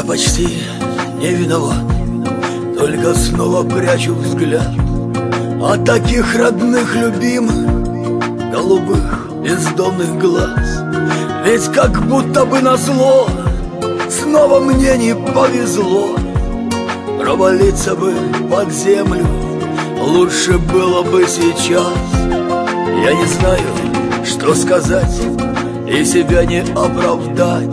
почти не виноват, только снова прячу взгляд от таких родных, любимых, голубых, бездомных глаз. Ведь как будто бы назло снова мне не повезло. Провалиться бы под землю лучше было бы сейчас. Я не знаю, что сказать и себя не оправдать.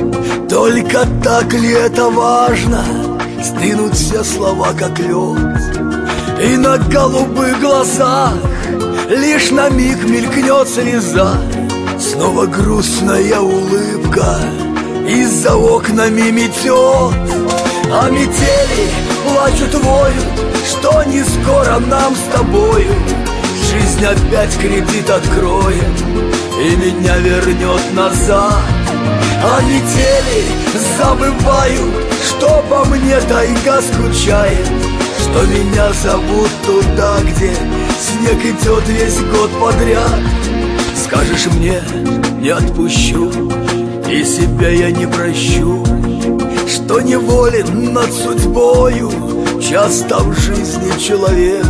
Только так ли это важно? Стынут все слова, как лед, и на голубых глазах лишь на миг мелькнет слеза. Снова грустная улыбка из-за окнами метет, а метели плачут, воют, что не скоро нам с тобою жизнь опять кредит откроет и меня вернет назад. А метели забывают, что по мне тайга скучает, что меня зовут туда, где снег идет весь год подряд. Скажешь мне, не отпущу, и себя я не прощу, что неволен над судьбою часто в жизни человек,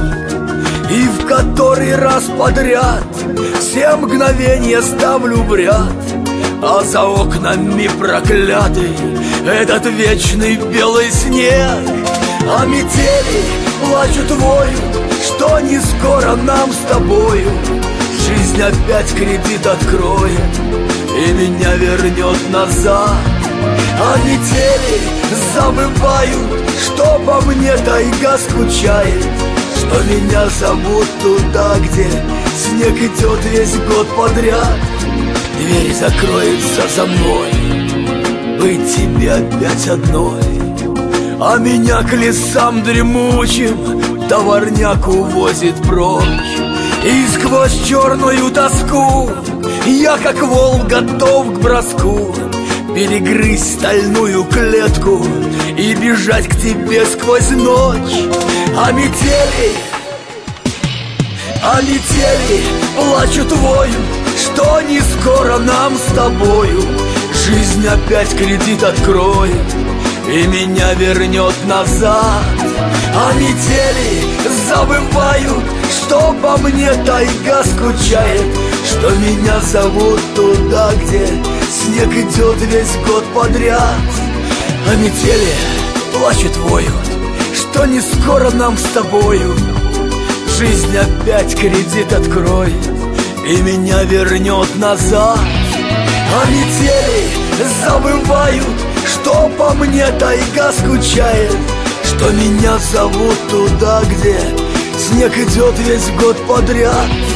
и в который раз подряд все мгновения ставлю в ряд. А за окнами проклятый этот вечный белый снег, а метели плачут, воют, что не скоро нам с тобою жизнь опять кредит откроет и меня вернет назад. А метели забывают, что по мне тайга скучает, что меня зовут туда, где снег идет весь год подряд. Дверь закроется за мной, быть тебе опять одной, а меня к лесам дремучим товарняк увозит прочь. И сквозь черную тоску я, как волк, готов к броску, перегрызть стальную клетку и бежать к тебе сквозь ночь. А метели плачут, воют, что не скоро нам с тобою жизнь опять кредит откроет и меня вернет назад. А метели забывают, что по мне тайга скучает, что меня зовут туда, где снег идет весь год подряд. А метели плачут, воют, что не скоро нам с тобою жизнь опять кредит откроет и меня вернет назад. А метели забывают, что по мне тайга скучает, что меня зовут туда, где снег идет весь год подряд.